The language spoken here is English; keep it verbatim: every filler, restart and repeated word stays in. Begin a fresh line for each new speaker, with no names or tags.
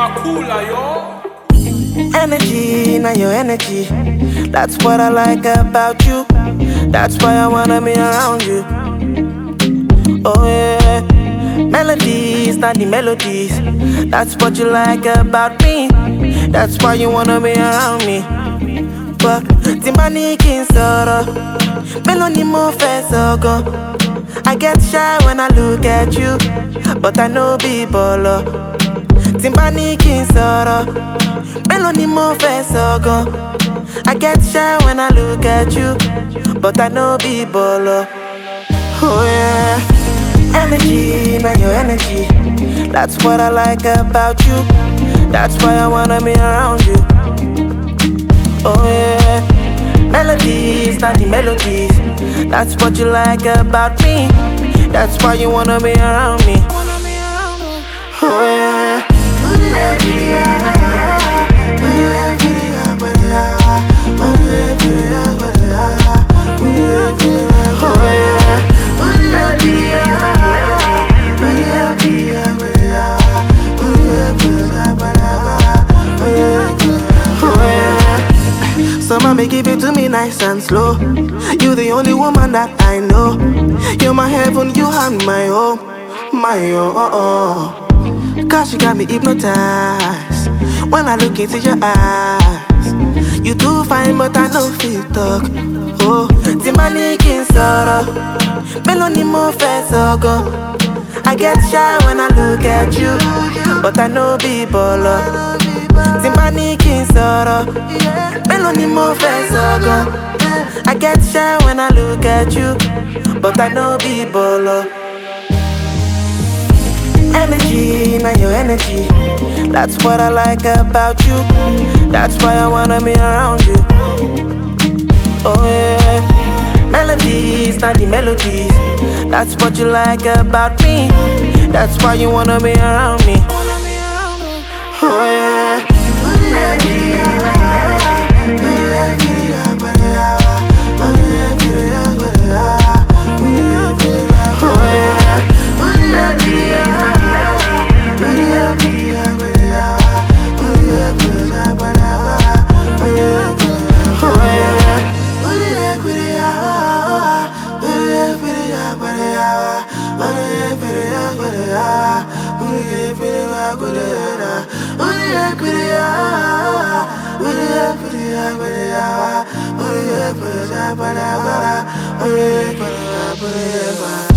cooler, yo.
Energy, now your energy. That's what I like about you. That's why I wanna be around you. Oh yeah. Melodies, not the melodies. That's what you like about me. That's why you wanna be around me. But Timbani kin soro, Melody mo fe sogo. I get shy when I look at you, but I know be bolo. Timbani kin soro, Melody mo fe sogo. I get shy when I look at you, but I know be bolo. Oh yeah. Energy, man, your energy. That's what I like about you. That's why I wanna be around you. Oh yeah. Melodies, not the melodies. That's what you like about me. That's why you wanna be around me. Oh yeah. So mommy, give it to me nice and slow. You the only woman that I know. You're my heaven, you are my home, my oh, oh, oh. Cause you got me hypnotized when I look into your eyes. You do fine, but I know feel talk. Oh, Timbani kin soro, Melody mo fe sogo. I get shy when I look at you, but I know be bolo. Timbani kin soro, Melody mo fe sogo. I get shy when I look at you, but I know be bolo. Energy, now your energy. That's what I like about you. That's why I wanna be around you. Oh yeah. Melodies, not the melodies. That's what you like about me. That's why you wanna be around me. Oh yeah. Put it